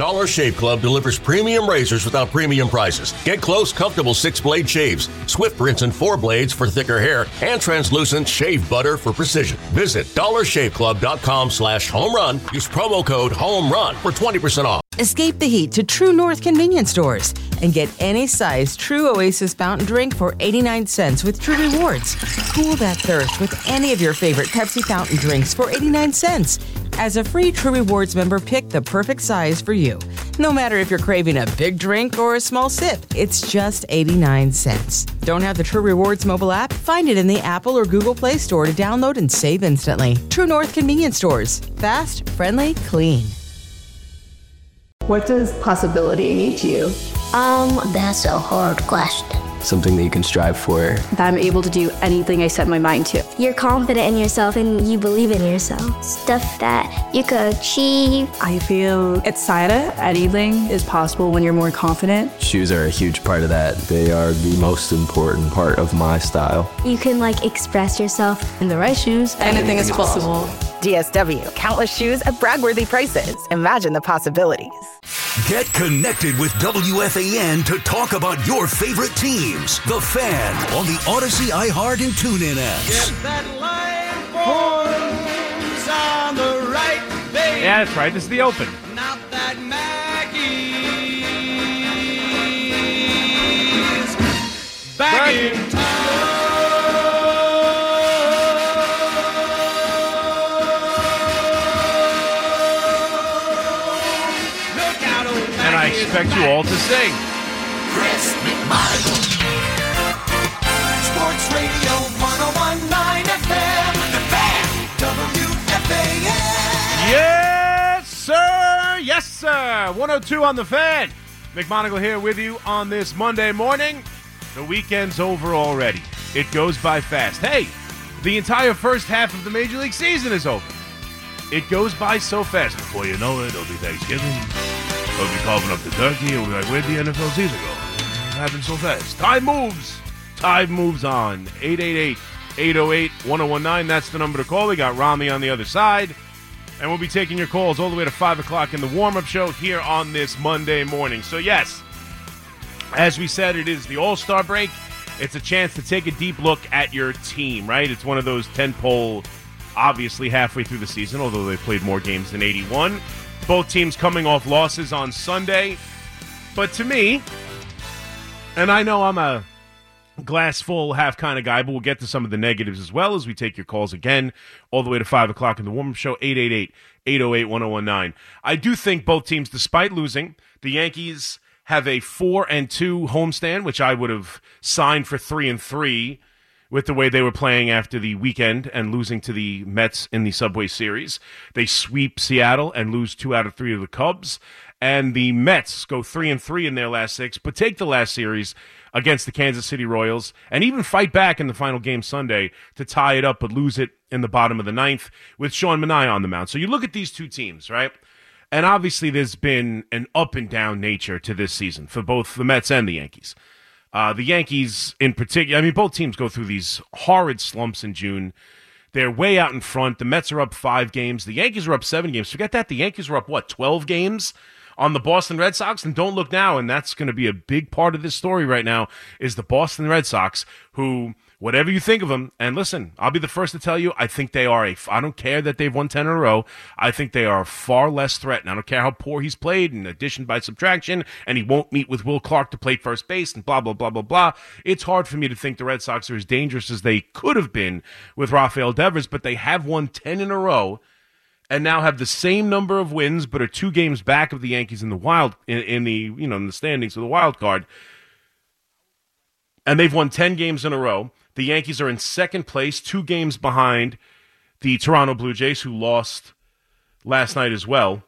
Dollar Shave Club delivers premium razors without premium prices. Get close, comfortable 6-blade shaves, swift rinse and 4 blades for thicker hair, and translucent shave butter for precision. Visit dollarshaveclub.com/homerun. Use promo code HOMERUN for 20% off. Escape the heat to True North convenience stores and get any size True Oasis fountain drink for 89 cents with True Rewards. Cool that thirst with any of your favorite Pepsi fountain drinks for 89 cents. As a free True Rewards member, pick the perfect size for you. No matter if you're craving a big drink or a small sip, it's just 89 cents. Don't have the True Rewards mobile app? Find it in the Apple or Google Play Store to download and save instantly. True North convenience stores. Fast, friendly, clean. What does possibility mean to you? That's a hard question. Something that you can strive for. That I'm able to do anything I set my mind to. You're confident in yourself and you believe in yourself. Stuff that you could achieve. I feel excited. Anything is possible when you're more confident. Shoes are a huge part of that. They are the most important part of my style. You can express yourself. In the right shoes, anything is possible. DSW, countless shoes at brag-worthy prices. Imagine the possibilities. Get connected with WFAN to talk about your favorite teams. The Fan on the Odyssey, iHeart, and TuneIn apps. Get that line forms on the right page. Yeah, that's right. This is the Open. Not that Maggie's back in town. I expect you all to sing. Chris McMichael. Sports Radio 101.9 FM. The Fan. WFAN. Yes, sir. Yes, sir. 102 on The Fan. McMonagle here with you on this Monday morning. The weekend's over already. It goes by fast. Hey, the entire first half of the Major League season is over. It goes by so fast. Before you know it, it'll be Thanksgiving. We'll be carving up the turkey, and we'll be like, where'd the NFL season go? It happened so fast. Time moves. Time moves on. 888-808-1019. That's the number to call. We got Rami on the other side. And we'll be taking your calls all the way to 5 o'clock in the warm-up show here on this Monday morning. So, yes, as we said, it is the All-Star break. It's a chance to take a deep look at your team, right? It's one of those tentpole, obviously halfway through the season, although they played more games than 81. Both teams coming off losses on Sunday. But to me, and I know I'm a glass full half kind of guy, but we'll get to some of the negatives as well as we take your calls again all the way to 5 o'clock in the warm-up show, 888-808-1019. I do think both teams, despite losing, the Yankees have a 4-2 homestand, which I would have signed for 3-3 with the way they were playing after the weekend and losing to the Mets in the Subway Series. They sweep Seattle and lose 2 out of 3 to the Cubs. And the Mets go 3-3 in their last 6, but take the last series against the Kansas City Royals and even fight back in the final game Sunday to tie it up, but lose it in the bottom of the 9th with Sean Manaea on the mound. So you look at these two teams, right? And obviously there's been an up and down nature to this season for both the Mets and the Yankees. The Yankees in particular, I mean, both teams go through these horrid slumps in June. They're way out in front. The Mets are up 5 games. The Yankees are up 7 games. Forget that. The Yankees are up, 12 games on the Boston Red Sox? And don't look now, and that's going to be a big part of this story right now, is the Boston Red Sox, who, whatever you think of them, and listen, I'll be the first to tell you, I think they are I don't care that they've won 10 in a row. I think they are far less threat. And I don't care how poor he's played in addition by subtraction, and he won't meet with Will Clark to play first base and blah, blah, blah, blah, blah. It's hard for me to think the Red Sox are as dangerous as they could have been with Rafael Devers, but they have won 10 in a row and now have the same number of wins, but are 2 games back of the Yankees in the in the standings of the wild card. And they've won 10 games in a row. The Yankees are in second place, 2 games behind the Toronto Blue Jays, who lost last night as well.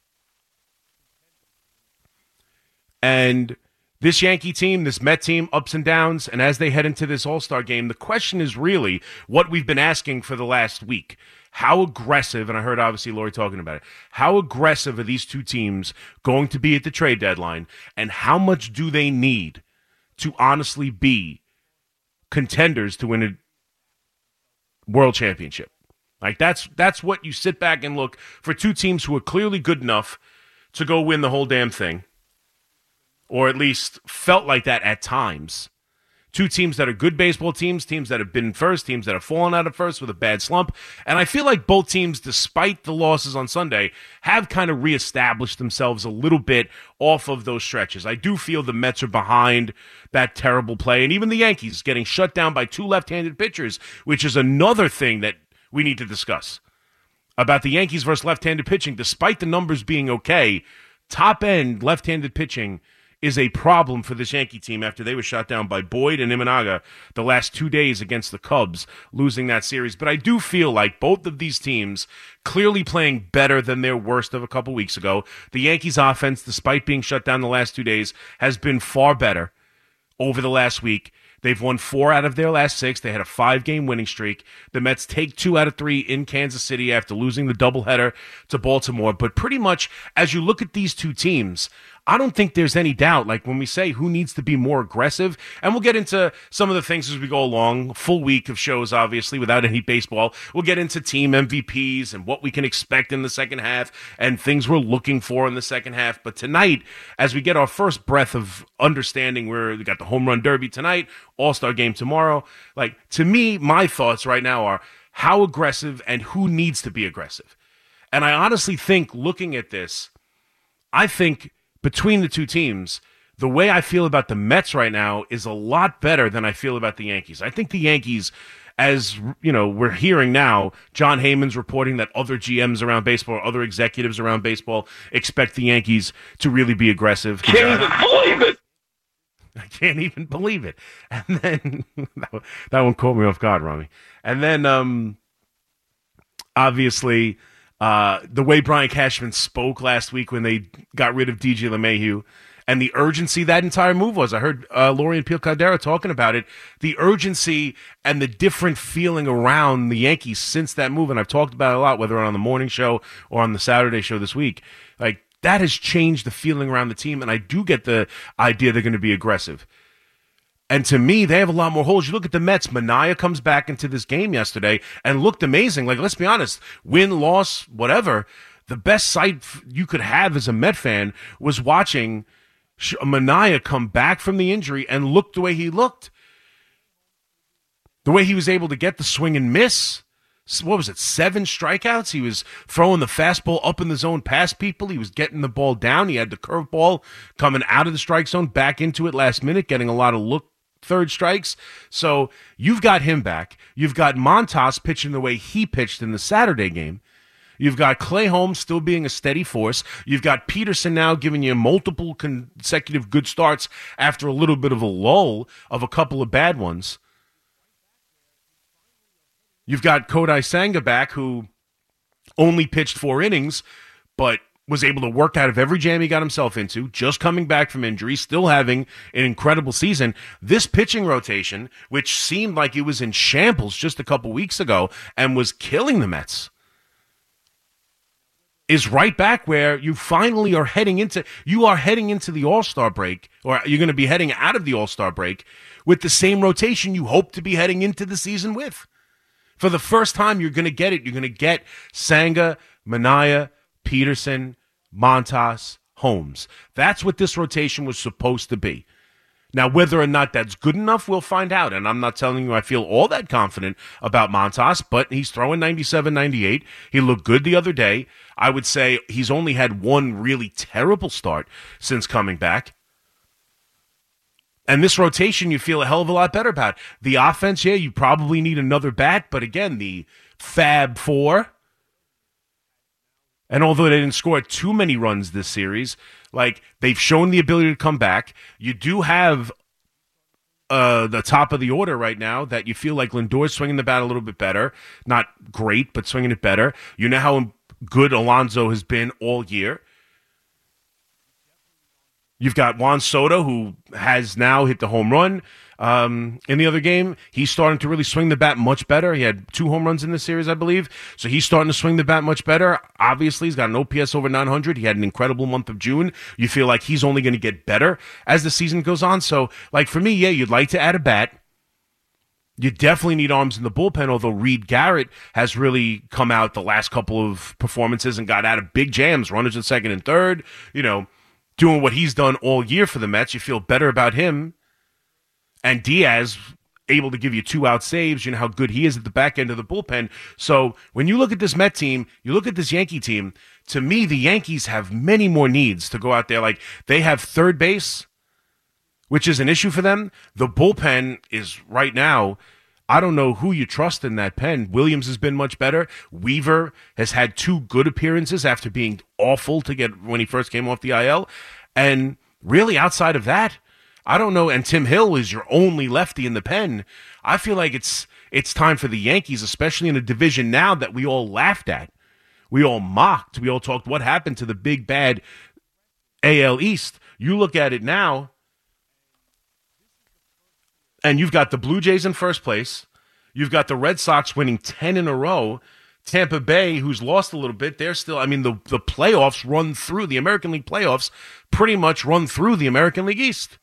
And this Yankee team, this Met team, ups and downs, and as they head into this All-Star game, the question is really what we've been asking for the last week. How aggressive, and I heard obviously Lori talking about it, how aggressive are these two teams going to be at the trade deadline, and how much do they need to honestly be contenders to win a world championship? Like that's what you sit back and look for, two teams who are clearly good enough to go win the whole damn thing, or at least felt like that at times. Two teams that are good baseball teams, teams that have been first, teams that have fallen out of first with a bad slump. And I feel like both teams, despite the losses on Sunday, have kind of reestablished themselves a little bit off of those stretches. I do feel the Mets are behind that terrible play, and even the Yankees getting shut down by two left-handed pitchers, which is another thing that we need to discuss. About the Yankees versus left-handed pitching, despite the numbers being okay, top-end left-handed pitching is a problem for this Yankee team after they were shot down by Boyd and Imanaga the last 2 days against the Cubs, losing that series. But I do feel like both of these teams clearly playing better than their worst of a couple weeks ago. The Yankees' offense, despite being shut down the last 2 days, has been far better over the last week. They've won 4 out of their last 6. They had a 5-game winning streak. The Mets take 2 out of 3 in Kansas City after losing the doubleheader to Baltimore. But pretty much, as you look at these two teams, I don't think there's any doubt, like when we say who needs to be more aggressive, and we'll get into some of the things as we go along, full week of shows, obviously, without any baseball. We'll get into team MVPs and what we can expect in the second half and things we're looking for in the second half. But tonight, as we get our first breath of understanding, we got the home run derby tonight, All-Star game tomorrow. Like, to me, my thoughts right now are how aggressive and who needs to be aggressive. And I honestly think, looking at this, I think between the two teams, the way I feel about the Mets right now is a lot better than I feel about the Yankees. I think the Yankees, as you know, we're hearing now, John Heyman's reporting that other GMs around baseball, other executives around baseball expect the Yankees to really be aggressive. Can't even believe it. I can't even believe it. And then that one caught me off guard, Rami. And then obviously the way Brian Cashman spoke last week when they got rid of DJ LeMahieu and the urgency that entire move was. I heard Lori and Peel Caldera talking about it, the urgency and the different feeling around the Yankees since that move. And I've talked about it a lot, whether on the morning show or on the Saturday show this week. Like, that has changed the feeling around the team. And I do get the idea they're going to be aggressive. And to me, they have a lot more holes. You look at the Mets. Manaea comes back into this game yesterday and looked amazing. Like, let's be honest, win, loss, whatever, the best sight you could have as a Met fan was watching Manaea come back from the injury and look the way he looked. The way he was able to get the swing and miss. What was it, 7 strikeouts? He was throwing the fastball up in the zone past people. He was getting the ball down. He had the curveball coming out of the strike zone, back into it last minute, getting a lot of third strikes. So you've got him back. You've got Montas pitching the way he pitched in the Saturday game. You've got Clay Holmes still being a steady force. You've got Peterson now giving you multiple consecutive good starts after a little bit of a lull of a couple of bad ones. You've got Kodai Senga back, who only pitched 4 innings, but was able to work out of every jam he got himself into, just coming back from injury, still having an incredible season. This pitching rotation, which seemed like it was in shambles just a couple weeks ago and was killing the Mets, is right back where you finally are heading into. You are heading into the All-Star break, or you're going to be heading out of the All-Star break with the same rotation you hope to be heading into the season with. For the first time, you're going to get it. You're going to get Senga, Manaea, Peterson, Montas, Holmes. That's what this rotation was supposed to be. Now, whether or not that's good enough, we'll find out. And I'm not telling you I feel all that confident about Montas, but he's throwing 97, 98. He looked good the other day. I would say he's only had one really terrible start since coming back. And this rotation, you feel a hell of a lot better about. The offense, yeah, you probably need another bat. But again, the Fab Four. And although they didn't score too many runs this series, like, they've shown the ability to come back. You do have the top of the order right now that you feel like Lindor's swinging the bat a little bit better. Not great, but swinging it better. You know how good Alonso has been all year. You've got Juan Soto, who has now hit the home run in the other game. He's starting to really swing the bat much better. He had 2 home runs in this series, I believe. So he's starting to swing the bat much better. Obviously, he's got an OPS over 900. He had an incredible month of June. You feel like he's only going to get better as the season goes on. So, like, for me, yeah, you'd like to add a bat. You definitely need arms in the bullpen, although Reed Garrett has really come out the last couple of performances and got out of big jams, runners at second and third, doing what he's done all year for the Mets. You feel better about him. And Diaz, able to give you 2-out saves, you know how good he is at the back end of the bullpen. So when you look at this Met team, you look at this Yankee team, to me, the Yankees have many more needs to go out there. Like, they have third base, which is an issue for them. The bullpen is right now, I don't know who you trust in that pen. Williams has been much better. Weaver has had 2 good appearances after being awful when he first came off the IL. And really, outside of that, I don't know. And Tim Hill is your only lefty in the pen. I feel like it's time for the Yankees, especially in a division now that we all laughed at. We all mocked. We all talked what happened to the big, bad AL East. You look at it now, and you've got the Blue Jays in first place. You've got the Red Sox winning 10 in a row. Tampa Bay, who's lost a little bit, they're still, the playoffs run through, the American League playoffs pretty much run through the American League East.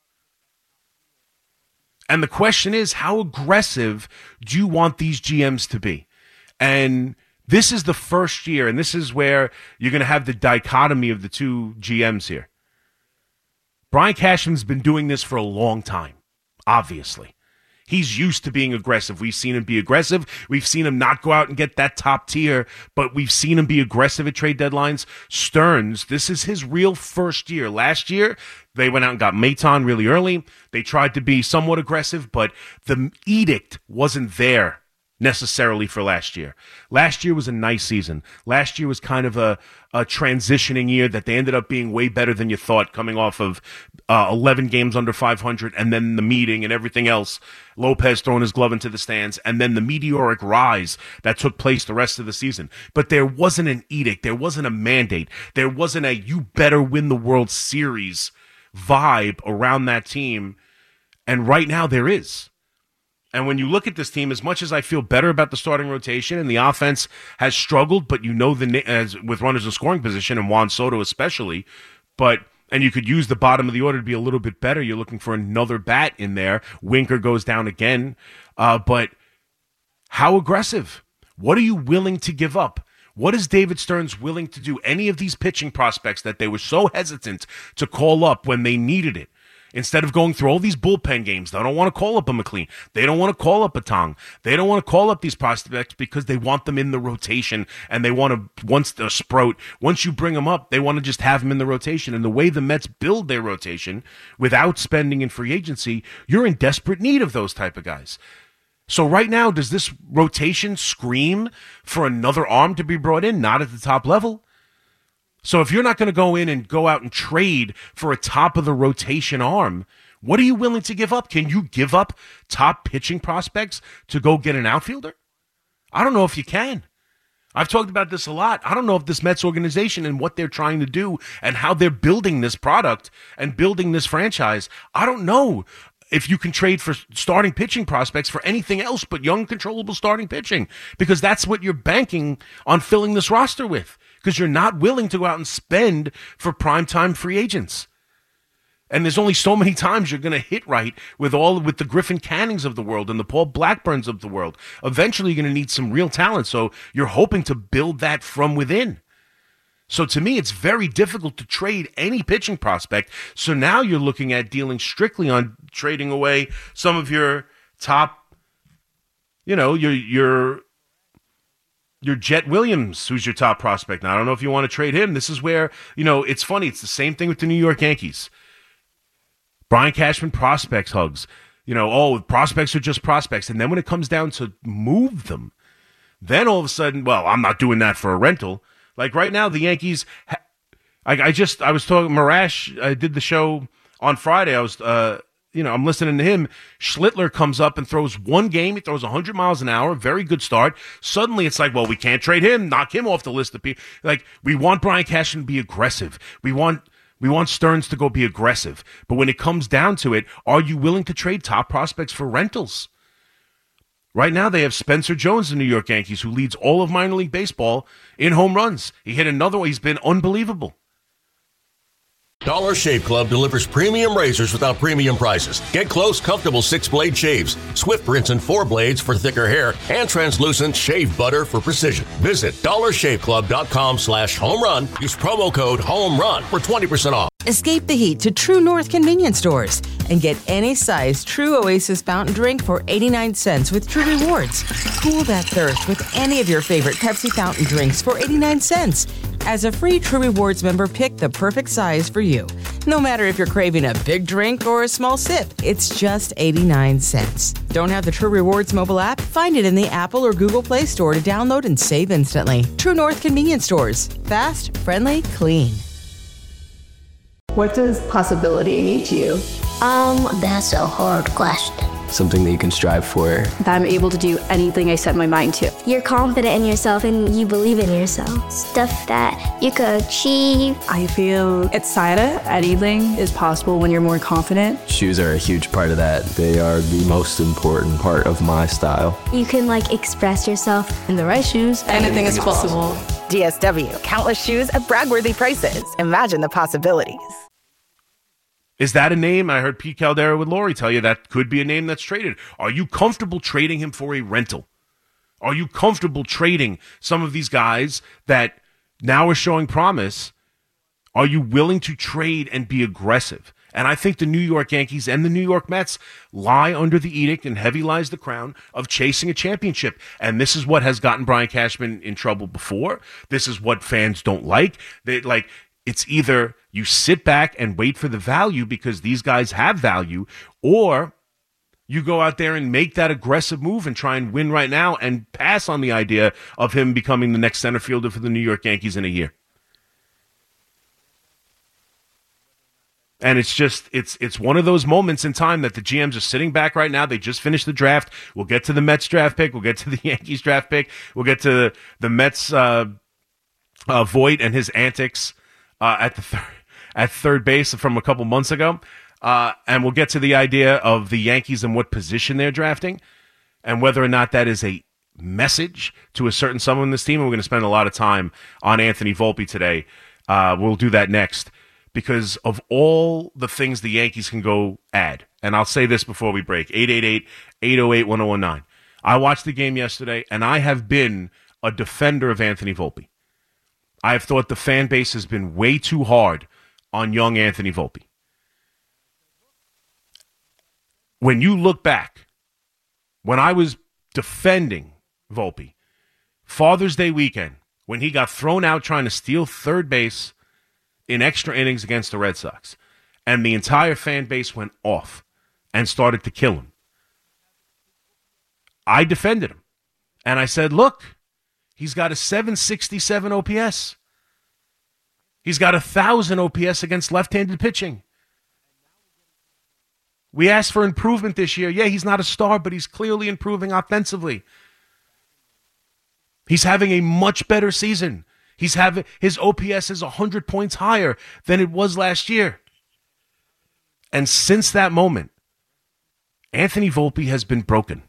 And the question is, how aggressive do you want these GMs to be? And this is the first year, and this is where you're going to have the dichotomy of the two GMs here. Brian Cashman's been doing this for a long time. Obviously, he's used to being aggressive. We've seen him be aggressive. We've seen him not go out and get that top tier, but we've seen him be aggressive at trade deadlines. Stearns, this is his real first year. Last year, they went out and got Maton really early. They tried to be somewhat aggressive, but the edict wasn't there necessarily for last year. Last year was a nice season. Last year was kind of a transitioning year that they ended up being way better than you thought, coming off of 11 games under 500 and then the meeting and everything else. Lopez throwing his glove into the stands and then the meteoric rise that took place the rest of the season. But there wasn't an edict. There wasn't a mandate. There wasn't a you better win the World Series vibe around that team. And right now there is. And when you look at this team, as much as I feel better about the starting rotation and the offense has struggled, but with runners in scoring position and Juan Soto especially, and you could use the bottom of the order to be a little bit better. You're looking for another bat in there. Winker goes down again. But how aggressive? What are you willing to give up? What is David Stearns willing to do? Any of these pitching prospects that they were so hesitant to call up when they needed it, instead of going through all these bullpen games, they don't want to call up a McLean. They don't want to call up a Tong. They don't want to call up these prospects because they want them in the rotation and they want to, once you bring them up, they want to just have them in the rotation. And the way the Mets build their rotation without spending in free agency, you're in desperate need of those type of guys. So right now, does this rotation scream for another arm to be brought in? Not at the top level. So if you're not going to go in and go out and trade for a top-of-the-rotation arm, what are you willing to give up? Can you give up top pitching prospects to go get an outfielder? I don't know if you can. I've talked about this a lot. I don't know if this Mets organization and what they're trying to do and how they're building this product and building this franchise, I don't know if you can trade for starting pitching prospects for anything else but young, controllable starting pitching, because that's what you're banking on filling this roster with. Because you're not willing to go out and spend for primetime free agents. And there's only so many times you're going to hit right with the Griffin Cannings of the world and the Paul Blackburns of the world. Eventually, you're going to need some real talent. So you're hoping to build that from within. So to me, it's very difficult to trade any pitching prospect. So now you're looking at dealing strictly on trading away some of your top, your Jet Williams, who's your top prospect. Now, I don't know if you want to trade him. This is where, it's funny. It's the same thing with the New York Yankees. Brian Cashman prospects hugs. Prospects are just prospects. And then when it comes down to move them, then all of a sudden, well, I'm not doing that for a rental. Like right now, the Yankees, I was talking, Marash, I did the show on Friday. I'm listening to him. Schlittler comes up and throws one game. He throws 100 miles an hour. Very good start. Suddenly it's like, well, we can't trade him. Knock him off the list of people. Like, we want Brian Cashman to be aggressive. We want Stearns to go be aggressive. But when it comes down to it, are you willing to trade top prospects for rentals? Right now they have Spencer Jones, the New York Yankees, who leads all of minor league baseball in home runs. He hit another one. He's been unbelievable. Dollar Shave Club delivers premium razors without premium prices. Get close, comfortable 6-blade shaves, Swift Rinse and 4 blades for thicker hair, and translucent shave butter for precision. Visit dollarshaveclub.com/home run. Use promo code HOMERUN for 20% off. Escape the heat to True North convenience stores and get any size True Oasis fountain drink for 89 cents with True Rewards. Cool that thirst with any of your favorite Pepsi fountain drinks for 89 cents. As a free True Rewards member, pick the perfect size for you. No matter if you're craving a big drink or a small sip, it's just 89 cents. Don't have the True Rewards mobile app? Find it in the Apple or Google Play Store to download and save instantly. True North convenience stores. Fast, friendly, clean. What does possibility mean to you? That's a hard question. Something that you can strive for. That I'm able to do anything I set my mind to. You're confident in yourself and you believe in yourself. Stuff that you could achieve. I feel excited. Anything is possible when you're more confident. Shoes are a huge part of that. They are the most important part of my style. You can express yourself. In the right shoes, anything is possible. DSW, countless shoes at brag-worthy prices. Imagine the possibilities. Is that a name? I heard Pete Caldera with Lori tell you that could be a name that's traded. Are you comfortable trading him for a rental? Are you comfortable trading some of these guys that now are showing promise? Are you willing to trade and be aggressive? And I think the New York Yankees and the New York Mets lie under the edict and heavy lies the crown of chasing a championship. And this is what has gotten Brian Cashman in trouble before. This is what fans don't like. It's either you sit back and wait for the value because these guys have value, or you go out there and make that aggressive move and try and win right now and pass on the idea of him becoming the next center fielder for the New York Yankees in a year. And it's one of those moments in time that the GMs are sitting back right now. They just finished the draft. We'll get to the Mets draft pick. We'll get to the Yankees draft pick. We'll get to the Mets Voit and his antics at third base from a couple months ago. And we'll get to the idea of the Yankees and what position they're drafting and whether or not that is a message to a certain someone in this team. And we're going to spend a lot of time on Anthony Volpe today. We'll do that next because of all the things the Yankees can go add. And I'll say this before we break. 888-808-1019. I watched the game yesterday, and I have been a defender of Anthony Volpe. I have thought the fan base has been way too hard on young Anthony Volpe. When you look back, when I was defending Volpe, Father's Day weekend, when he got thrown out trying to steal third base in extra innings against the Red Sox, and the entire fan base went off and started to kill him, I defended him. And I said, look, he's got a 767 OPS. He's got 1,000 OPS against left-handed pitching. We asked for improvement this year. Yeah, he's not a star, but he's clearly improving offensively. He's having a much better season. His OPS is 100 points higher than it was last year. And since that moment, Anthony Volpe has been broken.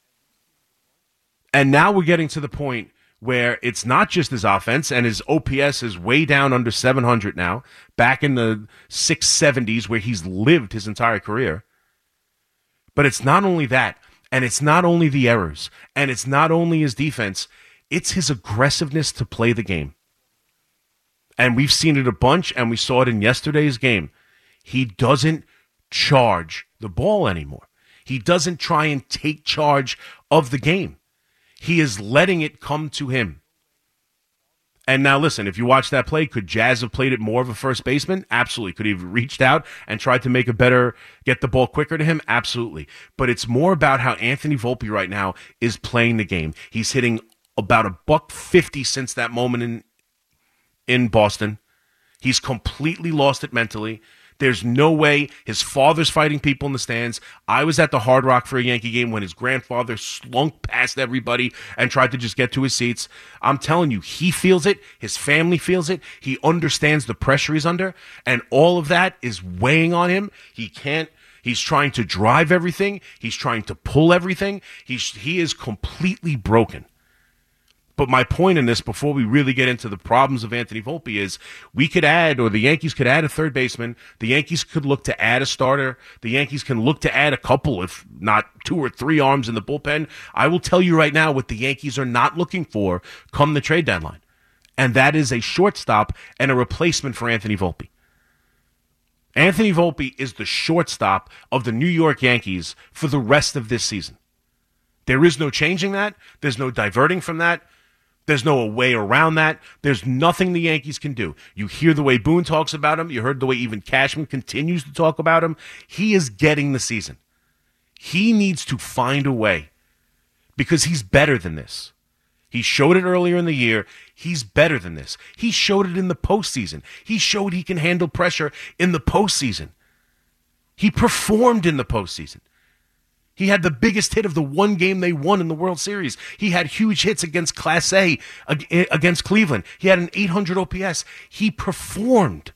And now we're getting to the point where it's not just his offense, and his OPS is way down under 700 now, back in the 670s where he's lived his entire career. But it's not only that, and it's not only the errors, and it's not only his defense, it's his aggressiveness to play the game. And we've seen it a bunch, and we saw it in yesterday's game. He doesn't charge the ball anymore. He doesn't try and take charge of the game. He is letting it come to him. And now listen, if you watch that play, could Jazz have played it more of a first baseman? Absolutely. Could he have reached out and tried to get the ball quicker to him? Absolutely. But it's more about how Anthony Volpe right now is playing the game. He's hitting about $150 since that moment in Boston. He's completely lost it mentally. There's no way. His father's fighting people in the stands. I was at the Hard Rock for a Yankee game when his grandfather slunk past everybody and tried to just get to his seats. I'm telling you, he feels it. His family feels it. He understands the pressure he's under, and all of that is weighing on him. He's trying to drive everything. He's trying to pull everything. He is completely broken. But my point in this, before we really get into the problems of Anthony Volpe, is we could add, or the Yankees could add a third baseman. The Yankees could look to add a starter. The Yankees can look to add a couple, if not 2 or 3 arms in the bullpen. I will tell you right now what the Yankees are not looking for come the trade deadline. And that is a shortstop and a replacement for Anthony Volpe. Anthony Volpe is the shortstop of the New York Yankees for the rest of this season. There is no changing that. There's no diverting from that. There's no way around that. There's nothing the Yankees can do. You hear the way Boone talks about him. You heard the way even Cashman continues to talk about him. He is getting the season. He needs to find a way because he's better than this. He showed it earlier in the year. He's better than this. He showed it in the postseason. He showed he can handle pressure in the postseason. He performed in the postseason. He had the biggest hit of the one game they won in the World Series. He had huge hits against Class A, against Cleveland. He had an 800 OPS. He performed.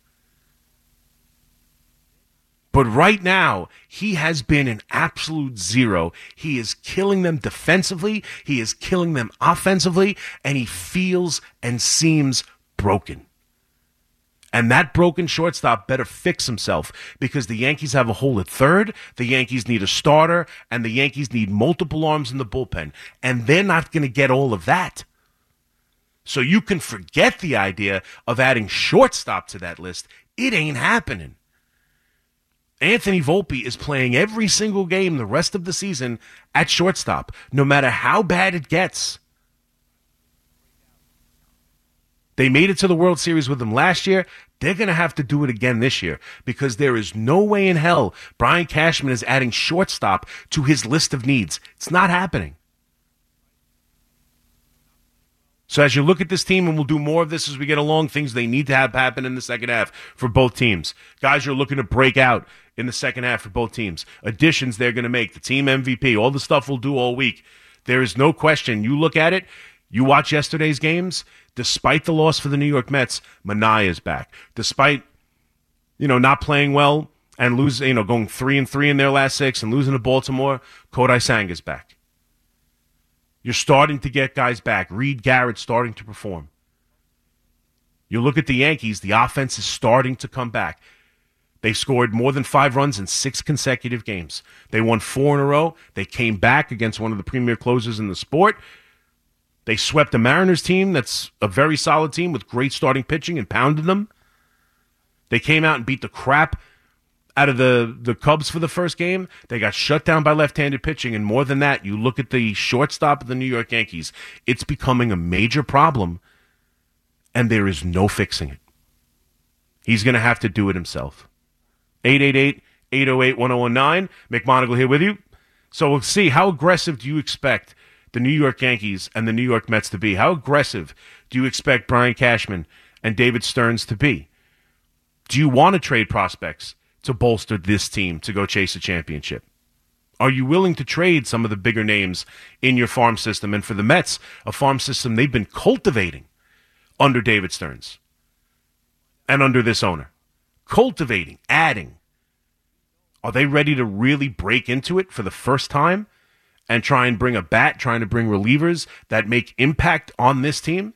But right now, he has been an absolute zero. He is killing them defensively. He is killing them offensively. And he feels and seems broken. And that broken shortstop better fix himself because the Yankees have a hole at third, the Yankees need a starter, and the Yankees need multiple arms in the bullpen. And they're not going to get all of that. So you can forget the idea of adding shortstop to that list. It ain't happening. Anthony Volpe is playing every single game the rest of the season at shortstop, no matter how bad it gets. They made it to the World Series with him last year. They're going to have to do it again this year because there is no way in hell Brian Cashman is adding shortstop to his list of needs. It's not happening. So as you look at this team, and we'll do more of this as we get along, things they need to have happen in the second half for both teams. Guys are looking to break out in the second half for both teams. Additions they're going to make, the team MVP, all the stuff we'll do all week. There is no question. You look at it, you watch yesterday's games, despite the loss for the New York Mets, Manaea is back. Despite, not playing well and losing, going 3-3 in their last 6 and losing to Baltimore, Kodai Senga's back. You're starting to get guys back. Reed Garrett's starting to perform. You look at the Yankees, the offense is starting to come back. They scored more than 5 runs in 6 consecutive games. They won 4 in a row. They came back against one of the premier closers in the sport. They swept the Mariners team that's a very solid team with great starting pitching and pounded them. They came out and beat the crap out of the Cubs for the first game. They got shut down by left-handed pitching, and more than that, you look at the shortstop of the New York Yankees. It's becoming a major problem, and there is no fixing it. He's going to have to do it himself. 888-808-1019. McMonagle here with you. So we'll see, how aggressive do you expect the New York Yankees and the New York Mets to be? How aggressive do you expect Brian Cashman and David Stearns to be? Do you want to trade prospects to bolster this team to go chase a championship? Are you willing to trade some of the bigger names in your farm system? And for the Mets, a farm system they've been cultivating under David Stearns and under this owner. Cultivating, adding. Are they ready to really break into it for the first time and try and bring a bat, trying to bring relievers that make impact on this team?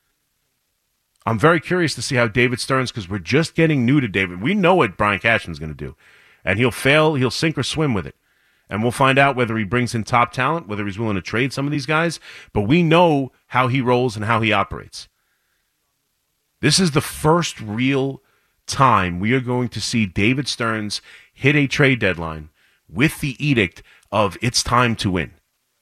I'm very curious to see how David Stearns, because we're just getting new to David. We know what Brian Cashman's going to do. And he'll fail, he'll sink or swim with it. And we'll find out whether he brings in top talent, whether he's willing to trade some of these guys. But we know how he rolls and how he operates. This is the first real time we are going to see David Stearns hit a trade deadline with the edict of it's time to win.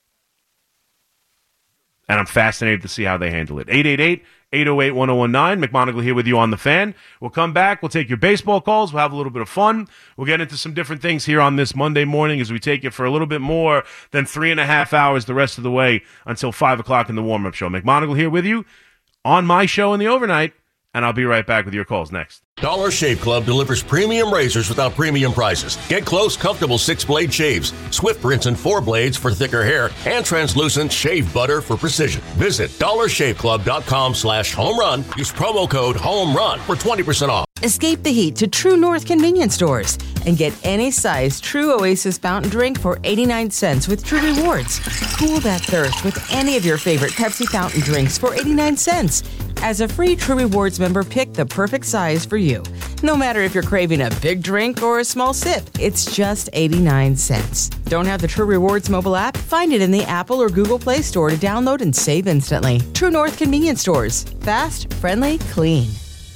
And I'm fascinated to see how they handle it. 888-808-1019. McMonagle here with you on The Fan. We'll come back. We'll take your baseball calls. We'll have a little bit of fun. We'll get into some different things here on this Monday morning as we take you for a little bit more than 3.5 hours the rest of the way until 5 o'clock in the warm-up show. McMonagle here with you on my show in the overnight, and I'll be right back with your calls next. Dollar Shave Club delivers premium razors without premium prices. Get close, comfortable 6-blade shaves, Swift rinse and 4 blades for thicker hair, and translucent shave butter for precision. Visit dollarshaveclub.com/home run. Use promo code HOME RUN for 20% off. Escape the heat to True North convenience stores and get any size True Oasis fountain drink for 89 cents with True Rewards. Cool that thirst with any of your favorite Pepsi fountain drinks for 89 cents. As a free True Rewards member, pick the perfect size for you. No matter if you're craving a big drink or a small sip, it's just 89 cents. Don't have the True Rewards mobile app? Find it in the Apple or Google Play Store to download and save instantly. True North convenience stores. Fast, friendly, clean.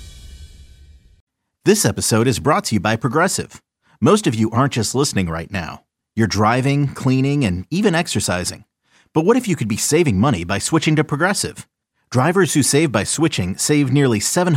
This episode is brought to you by Progressive. Most of you aren't just listening right now. You're driving, cleaning, and even exercising. But what if you could be saving money by switching to Progressive? Drivers who save by switching save nearly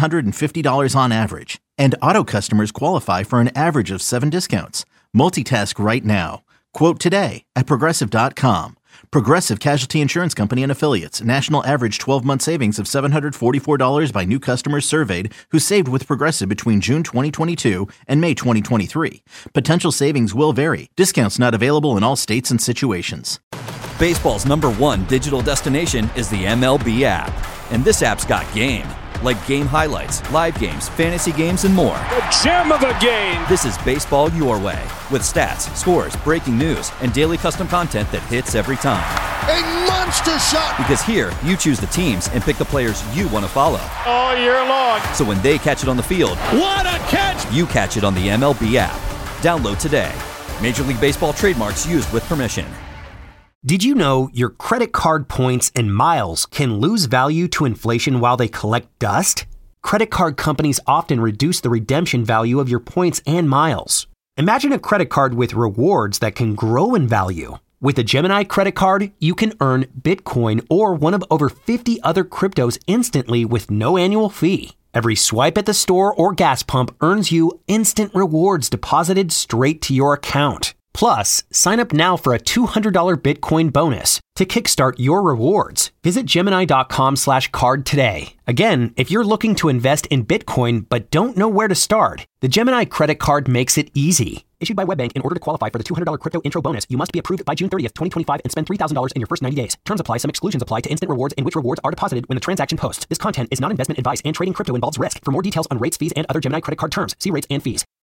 $750 on average. And auto customers qualify for an average of 7 discounts. Multitask right now. Quote today at Progressive.com. Progressive Casualty Insurance Company and Affiliates. National average 12-month savings of $744 by new customers surveyed who saved with Progressive between June 2022 and May 2023. Potential savings will vary. Discounts not available in all states and situations. Baseball's #1 digital destination is the MLB app. And this app's got game. Like game highlights, live games, fantasy games, and more. The gem of the game! This is baseball your way. With stats, scores, breaking news, and daily custom content that hits every time. A monster shot! Because here, you choose the teams and pick the players you want to follow. All year long. So when they catch it on the field, what a catch! You catch it on the MLB app. Download today. Major League Baseball trademarks used with permission. Did you know your credit card points and miles can lose value to inflation while they collect dust? Credit card companies often reduce the redemption value of your points and miles. Imagine a credit card with rewards that can grow in value. With a Gemini credit card, you can earn Bitcoin or one of over 50 other cryptos instantly with no annual fee. Every swipe at the store or gas pump earns you instant rewards deposited straight to your account. Plus, sign up now for a $200 Bitcoin bonus to kickstart your rewards. Visit Gemini.com/card today. Again, if you're looking to invest in Bitcoin but don't know where to start, the Gemini credit card makes it easy. Issued by WebBank, in order to qualify for the $200 crypto intro bonus, you must be approved by June 30th, 2025 and spend $3,000 in your first 90 days. Terms apply. Some exclusions apply to instant rewards in which rewards are deposited when the transaction posts. This content is not investment advice and trading crypto involves risk. For more details on rates, fees, and other Gemini credit card terms, see rates and fees.